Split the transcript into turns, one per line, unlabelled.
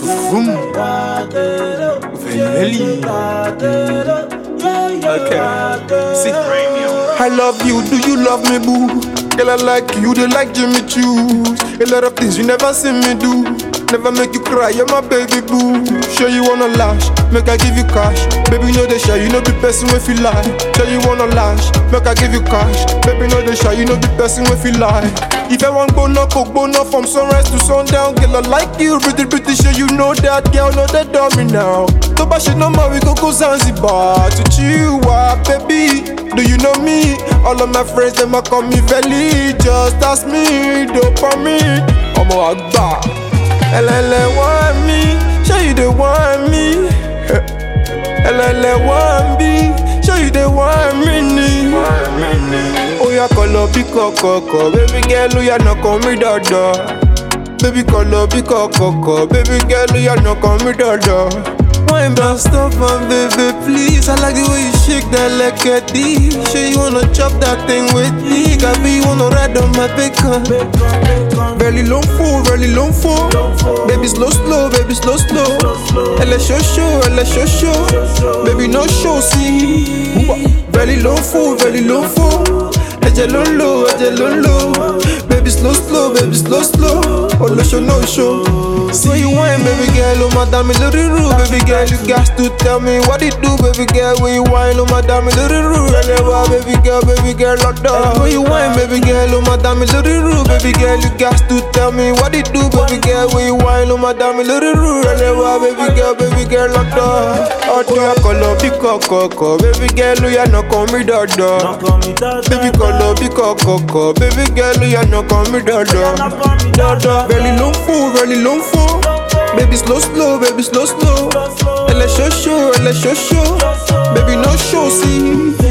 Vroom. Velveli. Okay. See. I love you, do you love me, boo? Girl, I like you, they like Jimmy Choo's. A lot of things you never see me do. Never make you cry, you're my baby boo. Sure you wanna lash, make I give you cash. Baby, know they shy, you know the person if you lie. Sure you wanna lash, make I give you cash. Baby, know they shy, you know the person if you lie. If I want bono, coke bono from sunrise to sundown. Girl, I like you, pretty sure you know that. Girl, know that dummy now. Toba shit no more, we go Zanzibar to chill out, baby. Do you know me? All of my friends, them a call me Veli. Just ask me, dopamine. Omo Agba. LL want me, show you they want me. LL want me, show you they want me. Oh yeah, call up, be coco, baby girl, you no come me dada. Baby call up, be coco, baby girl, you no come me dada. Wine bounce stop my baby, please. I like the way you shake that like a D. Sure you wanna chop that thing with me. Got me, you wanna ride on my bacon. Very long full. Baby slow, baby slow. Elle est chaud. Baby no show, see. Very long full. Eje lolo. Baby slow. Oh no show. So you whine, baby girl, oh madame, little rude. Baby girl, you got to tell me what it do, baby girl. When you whine, oh madame, little rude. Baby girl, lock down. When you whine, baby girl, oh madame, little rude. Baby girl, you got to tell me what it do, baby girl. When you whine, oh madame, little rude. Baby girl, lock down. Oh, do you call up, be coco, baby girl, you no call me dada. Baby call up, be coco, baby girl, you no call me dada. Very long full. Baby slow. Elle est chaud. Baby no show, see.